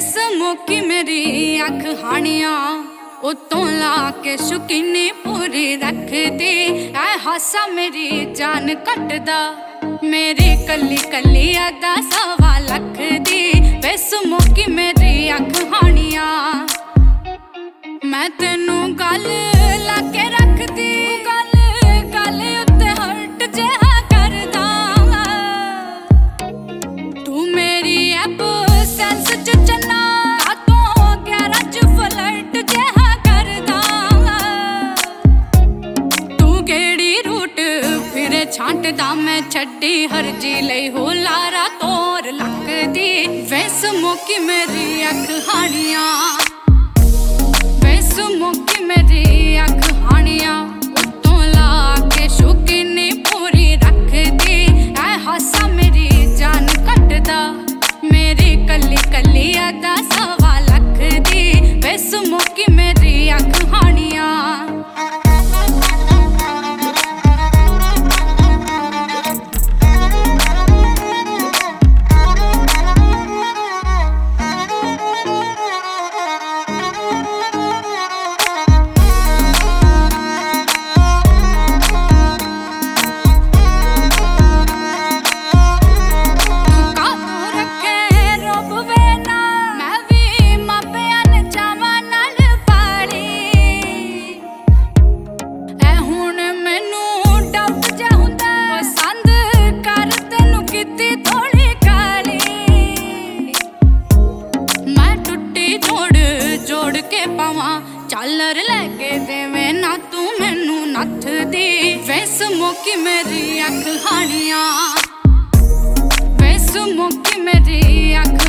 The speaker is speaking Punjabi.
ਸਮੋਕੀ ਮੇਰੀ ਅੱਖ ਹਾਣੀਆਂ ਉਤੋਂ ਲਾ ਕੇ ਸ਼ੁਕੀਨੀ ਪੂਰੀ ਰੱਖਦੀ ਐ ਹਾਸਾ ਮੇਰੀ ਜਾਨ ਕੱਟਦਾ ਮੇਰੀ ਕੱਲੀ ਕੱਲੀ ਅਦਾ 1.25 ਲੱਖ ਦੀ ਵੇ ਸਮੋਕੀ ਮੇਰੀ ਅੱਖ ਹਾਣੀਆਂ ਮੈਂ ਤੈਨੂੰ ਗੱਲ ਲਾ ਕੇ ਰੱਖਦੀ ਗੱਲ ਉੱਤੇ ਹਰਟ ਜਿਹਾ ਕਰਦਾ ਤੂੰ ਮੇਰੀ ਐਪ ਸੈਂਸ ਚ ਚੰਨਾ ਕਾਤੋਂ ਗੈਰਾ ਚ ਫਲਰਟ ਜਿਹਾ ਕਰਦਾ ਤੂੰ ਕਿਹੜੀ ਰੂਟ ਫਿਰੇ ਛਾਂਟਦਾ ਮੈਂ ਛੱਡੀ ਹਰਜੀ ਲਈ ਹੋ ਲਾਰਾ ਤੋਰ ਲੱਗਦੀ ਵੇ ਸਮੋਕੀ ਮੇਰੀ ਅੱਖ ਹਾਣੀਆਂ ਸਮੋਕੀ ਮੇਰੀ ਅੱਖ ਹਾਣੀਆਂ ਉਤੋਂ ਲਾ ਕੇ ਸ਼ੁਕੀਨੀ ਪੂਰੀ ਰੱਖਦੀ ਐ ਹਾਸਾ ਮੇਰੀ ਜਾਨ ਕੱਟਦਾ ਮੇਰੀ ਕੱਲੀ ਕੱਲੀ ਅਦਾ 1.25 ਲੱਖ ਦੀ ਵੇ ਸਮੋਕੀ ਮੇਰੀ ਅੱਖ ਹਾਣੀਆਂ ਚਾਲਰ ਲੈ ਕੇ ਦੇਵੇਂ ਨਾ ਤੂੰ ਮੈਨੂੰ ਨੱਥ ਦੀ ਵੇ ਸਮੋਕੀ ਮੇਰੀ ਅੱਖ ਹਾਣੀਆਂ ਵੇ ਸਮੋਕੀ ਮੇਰੀ ਅੱਖ